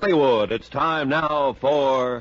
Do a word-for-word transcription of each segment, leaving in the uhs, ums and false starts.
Hollywood. It's time now for...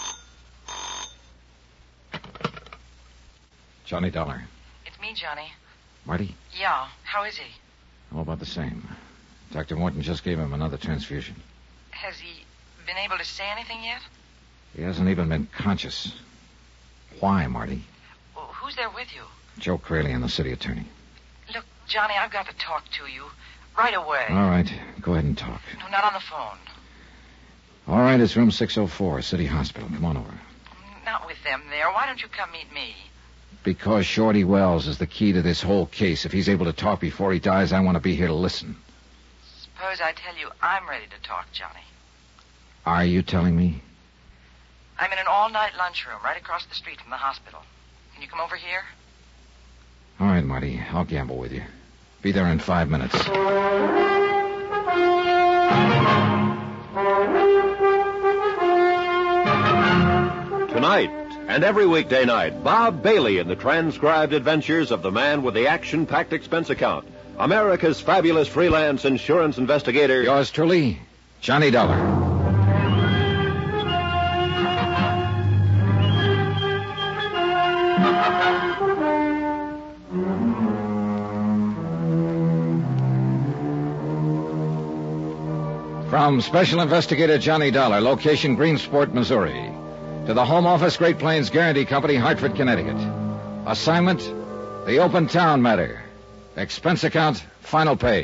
Johnny Dollar. It's me, Johnny. Marty? Yeah. How is he? All about the same. Doctor Morton just gave him another transfusion. Has he been able to say anything yet? He hasn't even been conscious. Why, Marty? Well, who's there with you? Joe Crayley and the city attorney. Look, Johnny, I've got to talk to you. Right away. All right. Go ahead and talk. No, not on the phone. All right, it's room six oh four, City Hospital. Come on over. Not with them there. Why don't you come meet me? Because Shorty Wells is the key to this whole case. If he's able to talk before he dies, I want to be here to listen. Suppose I tell you I'm ready to talk, Johnny. Are you telling me? I'm in an all-night lunchroom right across the street from the hospital. Can you come over here? All right, Marty. I'll gamble with you. Be there in five minutes. Tonight and every weekday night, Bob Bailey in the transcribed adventures of the man with the action-packed expense account. America's fabulous freelance insurance investigator. Yours truly, Johnny Dollar. From Special Investigator Johnny Dollar, location Greensport, Missouri, to the Home Office Great Plains Guarantee Company, Hartford, Connecticut. Assignment, the Open Town Matter. Expense account, final page.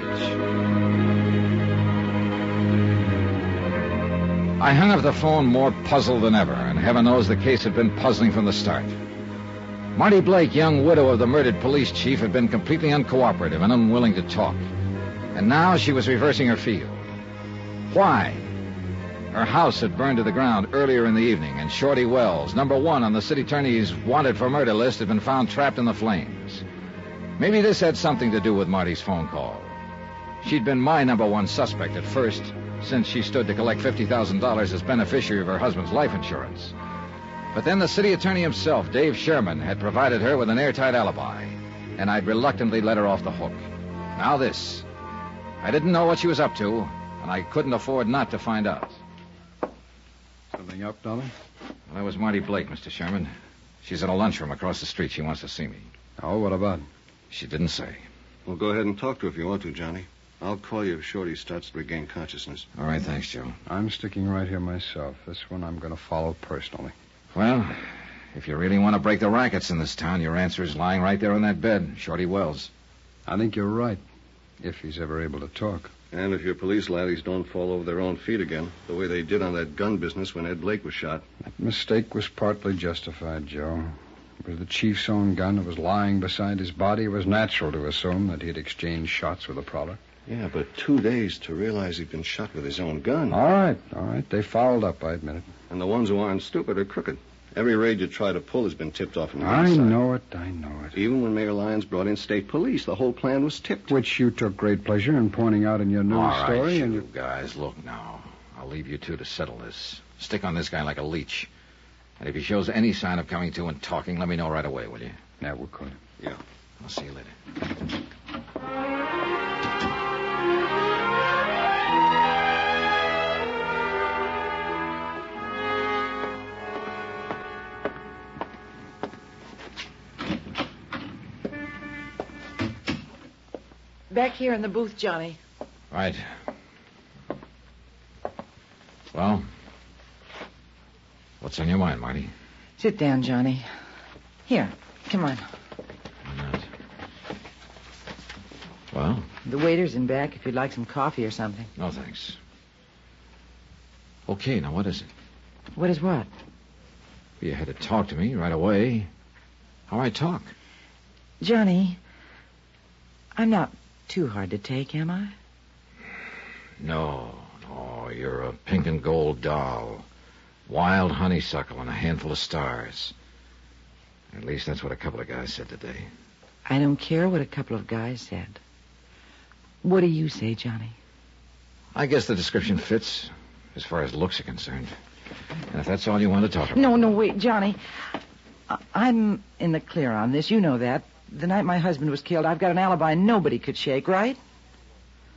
I hung up the phone more puzzled than ever, and heaven knows the case had been puzzling from the start. Marty Blake, young widow of the murdered police chief, had been completely uncooperative and unwilling to talk. And now she was reversing her field. Why? Her house had burned to the ground earlier in the evening, and Shorty Wells, number one on the city attorney's wanted for murder list, had been found trapped in the flames. Maybe this had something to do with Marty's phone call. She'd been my number one suspect at first, since she stood to collect fifty thousand dollars as beneficiary of her husband's life insurance. But then the city attorney himself, Dave Sherman, had provided her with an airtight alibi, and I'd reluctantly let her off the hook. Now this. I didn't know what she was up to, and I couldn't afford not to find out. Something up, Dollar? Well, that was Marty Blake, Mister Sherman. She's in a lunchroom across the street. She wants to see me. Oh, what about? She didn't say. Well, go ahead and talk to her if you want to, Johnny. I'll call you if Shorty starts to regain consciousness. All right, thanks, Joe. I'm sticking right here myself. This one I'm going to follow personally. Well, if you really want to break the rackets in this town, your answer is lying right there on that bed, Shorty Wells. I think you're right, if he's ever able to talk. And if your police laddies don't fall over their own feet again, the way they did on that gun business when Ed Blake was shot. That mistake was partly justified, Joe. It was the chief's own gun that was lying beside his body. It was natural to assume that he'd exchanged shots with the prowler. Yeah, but two days to realize he'd been shot with his own gun. All right, all right. They fouled up, I admit it. And the ones who aren't stupid are crooked. Every raid you try to pull has been tipped off on the I inside. know it, I know it. Even when Mayor Lyons brought in state police, the whole plan was tipped. Which you took great pleasure in pointing out in your news All right, story. you and you guys, look now. I'll leave you two to settle this. Stick on this guy like a leech. And if he shows any sign of coming to and talking, let me know right away, will you? Yeah, we'll call you. Yeah. I'll see you later. Back here in the booth, Johnny. Right. Well, what's on your mind, Marty? Sit down, Johnny. Here, come on. Why not? Well? The waiter's in back if you'd like some coffee or something. No, thanks. Okay, now what is it? What is what? You had to talk to me right away. How I talk? Johnny, I'm not too hard to take, am I? No, no, you're a pink and gold doll. Wild honeysuckle and a handful of stars. At least that's what a couple of guys said today. I don't care what a couple of guys said. What do you say, Johnny? I guess the description fits, as far as looks are concerned. And if that's all you want to talk about... No, no, wait, Johnny. I- I'm in the clear on this. You know that. The night my husband was killed, I've got an alibi nobody could shake, right?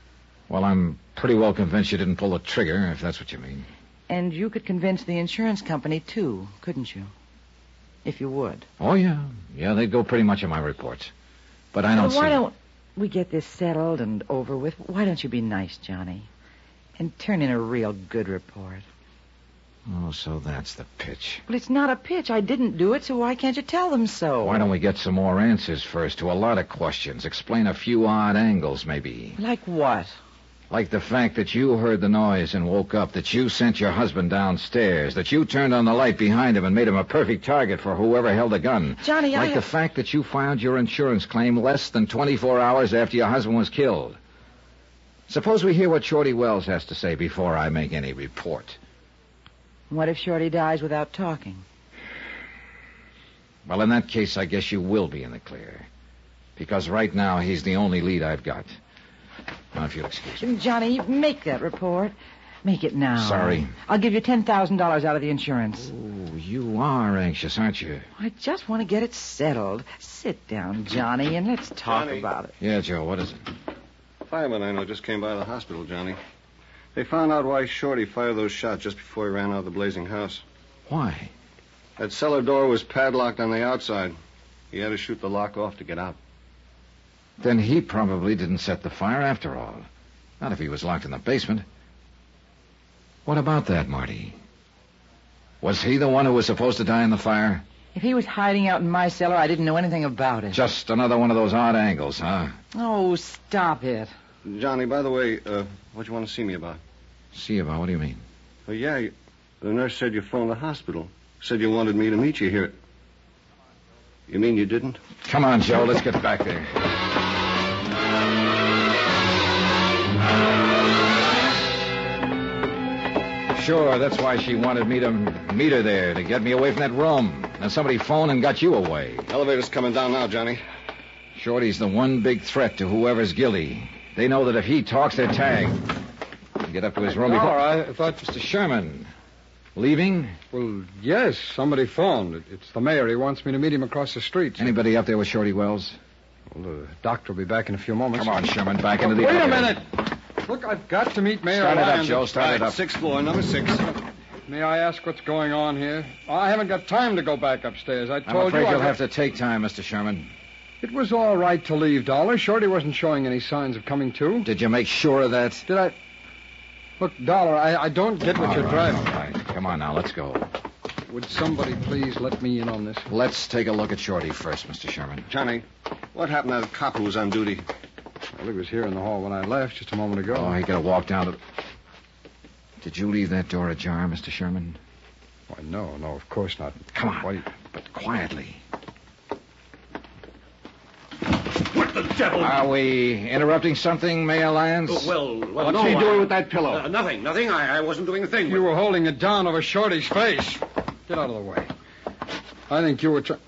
Well, I'm pretty well convinced you didn't pull the trigger, if that's what you mean. And you could convince the insurance company, too, couldn't you? If you would. Oh, yeah. Yeah, they'd go pretty much on my reports. But I don't well, why see... don't we get this settled and over with? Why don't you be nice, Johnny, and turn in a real good report? Oh, so that's the pitch. Well, it's not a pitch. I didn't do it, so why can't you tell them so? Why don't we get some more answers first to a lot of questions? Explain a few odd angles, maybe. Like what? Like the fact that you heard the noise and woke up, that you sent your husband downstairs, that you turned on the light behind him and made him a perfect target for whoever held the gun. Johnny, like I... the fact that you filed your insurance claim less than twenty-four hours after your husband was killed. Suppose we hear what Shorty Wells has to say before I make any report. What if Shorty dies without talking? Well, in that case, I guess you will be in the clear. Because right now, he's the only lead I've got. Now, if you'll excuse me. Johnny, make that report. Make it now. Sorry. I'll give you ten thousand dollars out of the insurance. Oh, you are anxious, aren't you? I just want to get it settled. Sit down, Johnny, and let's talk Johnny. about it. Yeah, Joe, what is it? Fireman I know just came by the hospital, Johnny. They found out why Shorty fired those shots just before he ran out of the blazing house. Why? That cellar door was padlocked on the outside. He had to shoot the lock off to get out. Then he probably didn't set the fire after all. Not if he was locked in the basement. What about that, Marty? Was he the one who was supposed to die in the fire? If he was hiding out in my cellar, I didn't know anything about it. Just another one of those odd angles, huh? Oh, stop it. Johnny, by the way, uh, what you want to see me about? See about, what do you mean? Well, yeah, you, the nurse said you phoned the hospital. Said you wanted me to meet you here. You mean you didn't? Come on, Joe, let's get back there. Sure, that's why she wanted me to meet her there, to get me away from that room. Then somebody phoned and got you away. Elevator's coming down now, Johnny. Shorty's the one big threat to whoever's guilty. They know that if he talks, they're tagged. You get up to his room before... Dollar, I thought... Mister Sherman, leaving? Well, yes, somebody phoned. It- It's the mayor. He wants me to meet him across the street. Anybody up there with Shorty Wells? Well, the doctor will be back in a few moments. Come on, Sherman, back into the Wait a elevator. minute! Look, I've got to meet Mayor Start it up, Lyons. Joe, start it Right, up. Sixth floor, number six. May I ask what's going on here? Oh, I haven't got time to go back upstairs. I I'm told afraid you... I you'll got- have to take time, Mister Sherman. It was all right to leave, Dollar. Shorty wasn't showing any signs of coming to. Did you make sure of that? Did I... Look, Dollar, I, I don't get what All you're right, driving. all right. Come on now, let's go. Would somebody please let me in on this? Let's take a look at Shorty first, Mister Sherman. Johnny, what happened to that cop who was on duty? Well, he was here in the hall when I left just a moment ago. Oh, he could have walked down to... The... Did you leave that door ajar, Mister Sherman? Why, no, no, of course not. Come on, Why, but quietly. What the devil? Are we interrupting something, Mayor Lyons? Oh, well, well, What's no, he I- doing with that pillow? Uh, nothing, nothing. I, I wasn't doing a thing. you were holding it down over Shorty's face. Get out of the way. I think you were trying...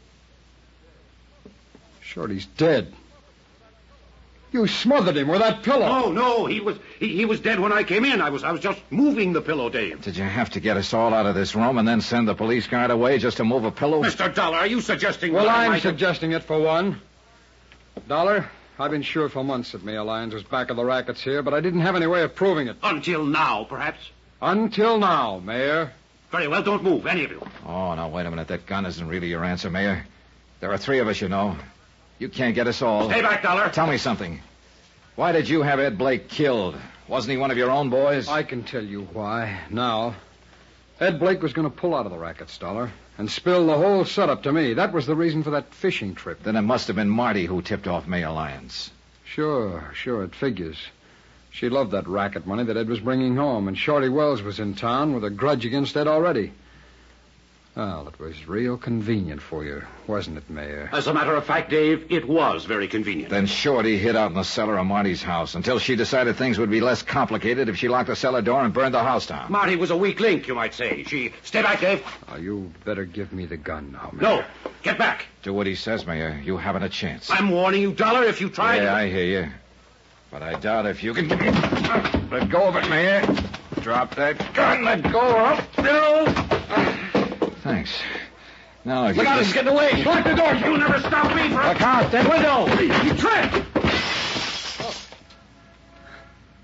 Shorty's dead. You smothered him with that pillow. No, no, he was he, he was dead when I came in. I was I was just moving the pillow, Dave. Did you have to get us all out of this room and then send the police guard away just to move a pillow? Mister Dollar, are you suggesting? Well, that I I'm might have- suggesting it for one. Dollar, I've been sure for months that Mayor Lyons was back of the rackets here, but I didn't have any way of proving it. Until now, perhaps. Until now, Mayor. Very well, don't move, any of you. Oh, now, wait a minute. That gun isn't really your answer, Mayor. There are three of us, you know. You can't get us all. Stay back, Dollar. Tell me something. Why did you have Ed Blake killed? Wasn't he one of your own boys? I can tell you why, now. Ed Blake was going to pull out of the rackets, Dollar, and spill the whole setup to me. That was the reason for that fishing trip. Then it must have been Marty who tipped off Mayor Lyons. Sure, sure, it figures. She loved that racket money that Ed was bringing home, and Shorty Wells was in town with a grudge against Ed already. Well, it was real convenient for you, wasn't it, Mayor? As a matter of fact, Dave, it was very convenient. Then Shorty hid out in the cellar of Marty's house until she decided things would be less complicated if she locked the cellar door and burned the house down. Marty was a weak link, you might say. She... Stay back, Dave. Oh, you better give me the gun now, Mayor. No, get back. Do what he says, Mayor. You haven't a chance. I'm warning you, Dollar, if you try... Yeah, I hear you. But I doubt if you can... Let go of it, Mayor. Drop that gun. Let go of it. No. Thanks. Now, if Look you out, just... he's getting away. Lock the door. You'll never stop me for... Look out, that window. He tripped.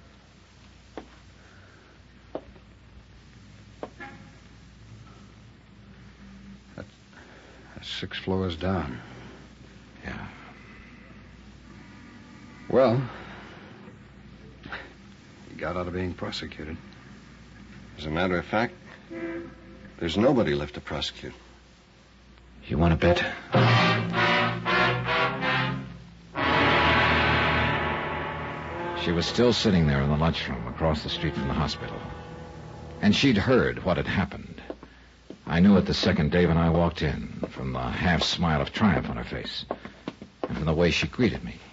Six floors down. Yeah. Well, he got out of being prosecuted. As a matter of fact, there's nobody left to prosecute. You want to bet? She was still sitting there in the lunchroom across the street from the hospital. And she'd heard what had happened. I knew it the second Dave and I walked in, from the half smile of triumph on her face, and from the way she greeted me.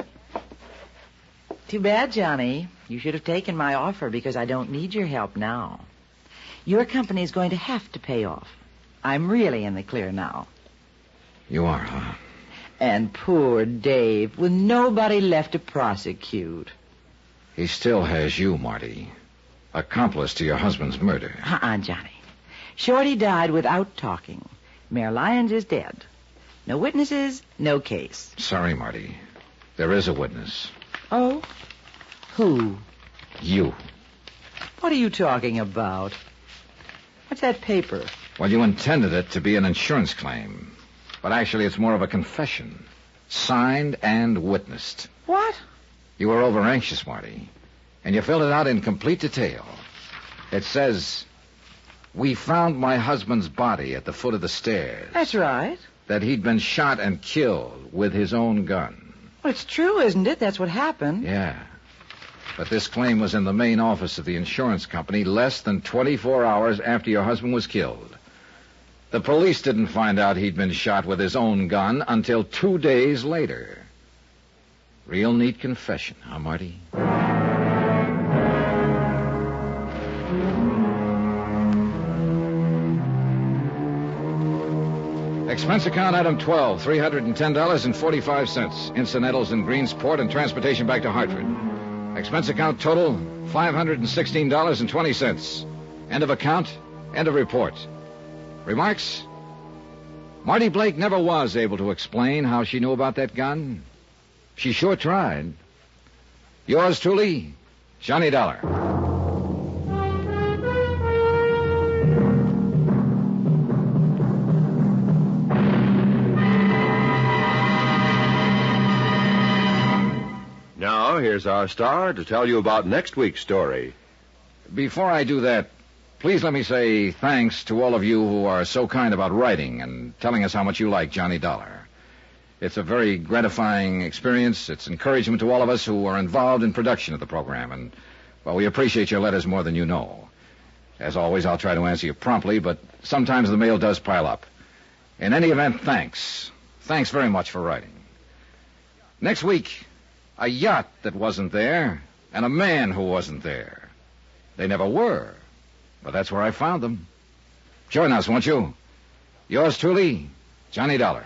Too bad, Johnny. You should have taken my offer because I don't need your help now. Your company is going to have to pay off. I'm really in the clear now. You are, huh? And poor Dave, with nobody left to prosecute. He still has you, Marty. Accomplice to your husband's murder. Uh-uh, Johnny. Shorty died without talking. Mayor Lyons is dead. No witnesses, no case. Sorry, Marty. There is a witness. Oh? Who? You. What are you talking about? What's that paper? Well, you intended it to be an insurance claim. But actually, it's more of a confession. Signed and witnessed. What? You were over-anxious, Marty. And you filled it out in complete detail. It says, we found my husband's body at the foot of the stairs. That's right. That he'd been shot and killed with his own gun. Well, it's true, isn't it? That's what happened. Yeah. But this claim was in the main office of the insurance company less than twenty-four hours after your husband was killed. The police didn't find out he'd been shot with his own gun until two days later. Real neat confession, huh, Marty? Expense account item twelve, three hundred ten dollars and forty-five cents. Incidentals in Greensport and transportation back to Hartford. Expense account total, five hundred sixteen dollars and twenty cents. End of account, end of report. Remarks? Marty Blake never was able to explain how she knew about that gun. She sure tried. Yours truly, Johnny Dollar. Now, here's our star to tell you about next week's story. Before I do that, please let me say thanks to all of you who are so kind about writing and telling us how much you like Johnny Dollar. It's a very gratifying experience. It's encouragement to all of us who are involved in production of the program. And, well, we appreciate your letters more than you know. As always, I'll try to answer you promptly, but sometimes the mail does pile up. In any event, thanks. Thanks very much for writing. Next week, a yacht that wasn't there and a man who wasn't there. They never were, but that's where I found them. Join us, won't you? Yours truly, Johnny Dollar.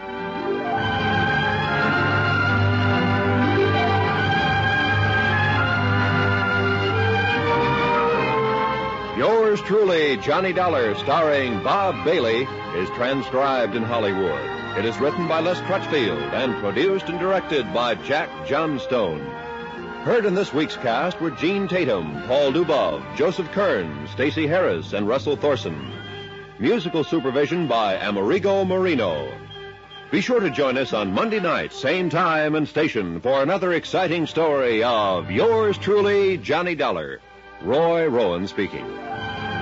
Yours truly, Johnny Dollar, starring Bob Bailey, is transcribed in Hollywood. It is written by Les Crutchfield and produced and directed by Jack Johnstone. Heard in this week's cast were Gene Tatum, Paul Dubov, Joseph Kern, Stacey Harris, and Russell Thorson. Musical supervision by Amerigo Marino. Be sure to join us on Monday night, same time and station, for another exciting story of Yours truly, Johnny Dollar. Roy Rowan speaking.